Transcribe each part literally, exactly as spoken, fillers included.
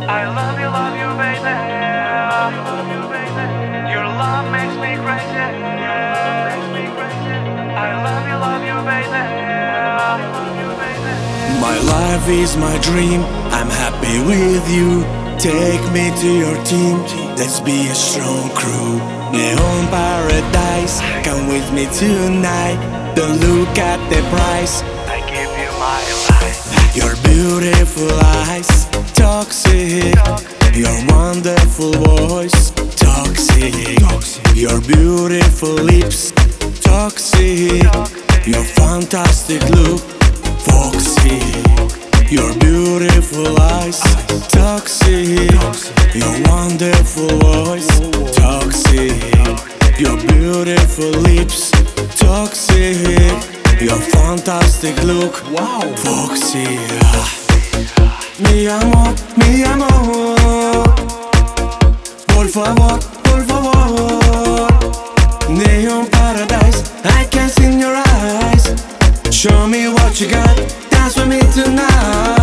I love you, love you, baby. Your love makes me crazy. I love you, love you, baby. My life is my dream, I'm happy with you. Take me to your team, let's be a strong crew. Neon paradise, come with me tonight. Don't look at the price, I give you my life. your beautiful eyes, toxic. Your wonderful voice, toxic. Your beautiful lips, toxic. Your fantastic look, foxy. Your beautiful eyes, toxic. Your wonderful voice, toxic. Your beautiful lips, toxic. Your fantastic look, wow, foxy. Mi amor, mi amor, por favor, por favor. Neon paradise, I can see in your eyes. Show me what you got, dance with me tonight.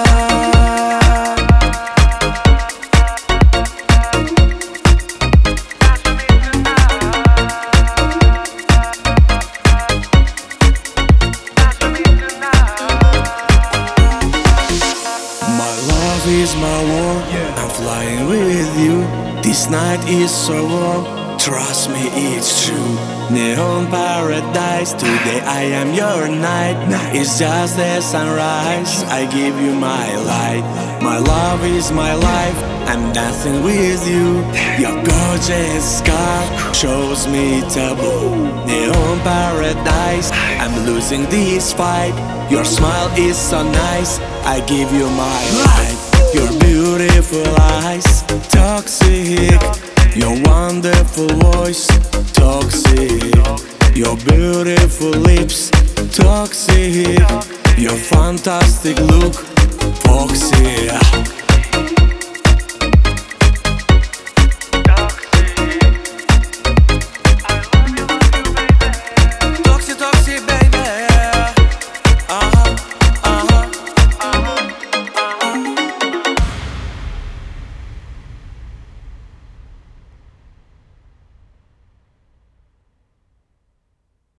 My love is my war, I'm flying with you. This night is so warm, trust me it's true. Neon paradise, today I am your night. It's just the sunrise, I give you my light. My love is my life, I'm dancing with you. Your gorgeous scar shows me taboo. Neon paradise, I'm losing this fight. Your smile is so nice, I give you my life. Your beautiful eyes, toxic. Your wonderful voice, toxic. Your beautiful lips, toxic. Your fantastic look, foxy.